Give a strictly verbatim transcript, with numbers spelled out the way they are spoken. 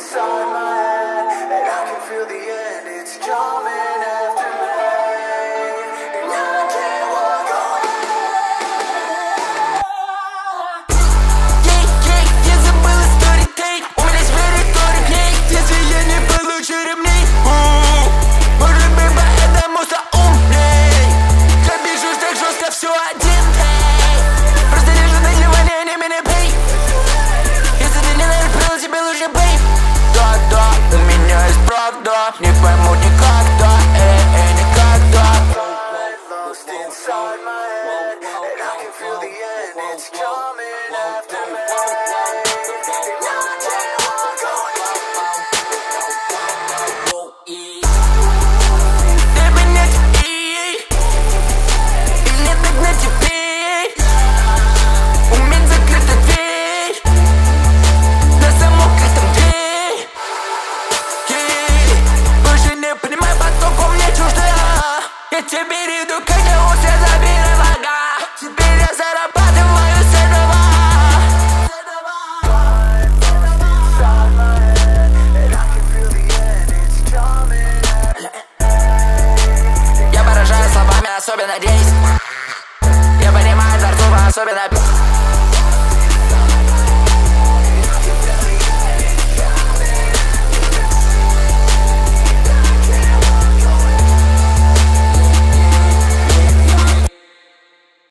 inside my head, and I can feel the end, it's coming after me, and I can't walk away. Yeah, yeah, я забыла storytake. У меня теперь история книг. Если я не получу ремней, может быть поэтому заумней. Я бежу так жестко, все один тейк. Просто лежу на диване, а не меня пей. Если ты не наверх, тебе лучше бей. Да-да, у меня есть правда, не пойму никогда, эй, эй, никогда. Lost inside my head, and I can feel the end, it's coming after me, and I can't walk away. Ты меня теперь, или догнать теперь. У меня закрыта дверь, на замок там дверь. Больше не понимаю, поток у меня чужда. Я теперь иду, когда у тебя забирай врага. Теперь я зарабатываю с этого. Inside my head, and I can feel the end, it's coming after me. Я поражаю словами, особенно здесь. Я понимаю, Зарцова особенно.